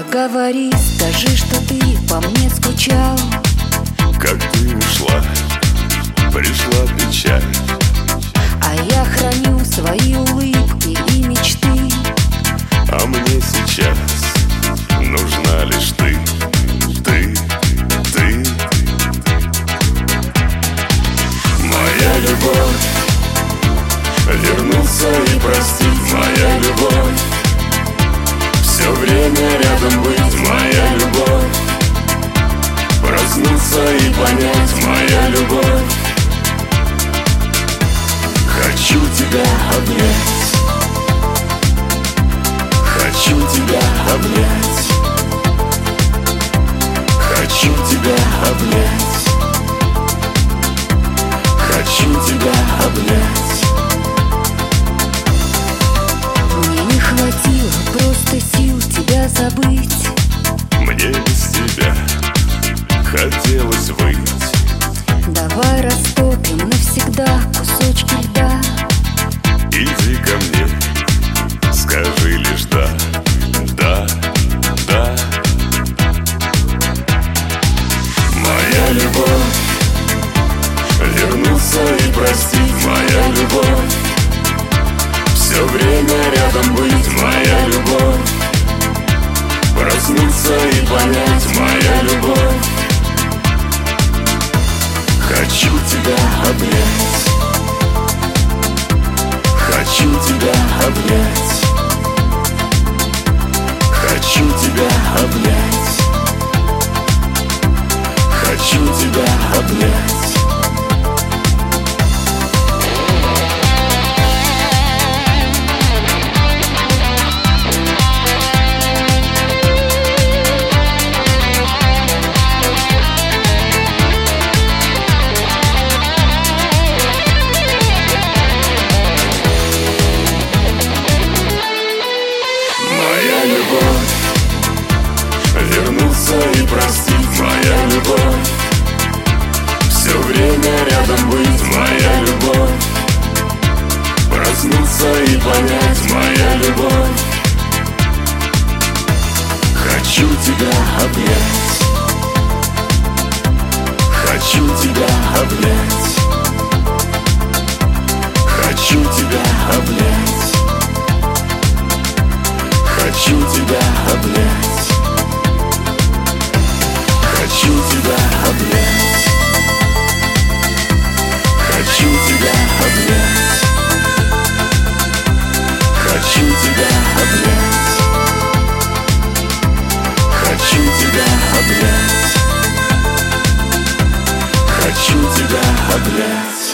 Говори, скажи, что ты по мне скучал. Как ты ушла, пришла печаль. А я храню свои улыбки и мечты. А мне сейчас нужна лишь ты. Ты. Моя любовь, вернуться и простить. Моя любовь, все время рядом быть. Моя любовь, проснуться и понять. Моя любовь, хочу тебя обнять. Хочу тебя обнять. Хочу тебя обнять. Хочу тебя обнять. Мне не хватило просто сил тебя забыть. Мне без тебя хотелось выйти. Давай растопим навсегда кусочки льда. Иди ко мне, скажи лишь да. Да. Моя любовь, вернуться и простить. Моя любовь, все время рядом быть. Моя любовь, проснуться и понять. Моя любовь, хочу тебя обнять. Хочу тебя обнять. Хочу тебя обнять. Хочу тебя обнять. Моя любовь, вернуться и простить. Моя любовь, все время рядом быть. Моя любовь, проснуться и понять. Моя любовь, хочу тебя обнять. Хочу тебя обнять. Хочу тебя обнять. Хочу тебя обнять. Хочу тебя обнять. Хочу тебя обнять. Хочу тебя обнять. Хочу тебя обнять. Хочу тебя обнять.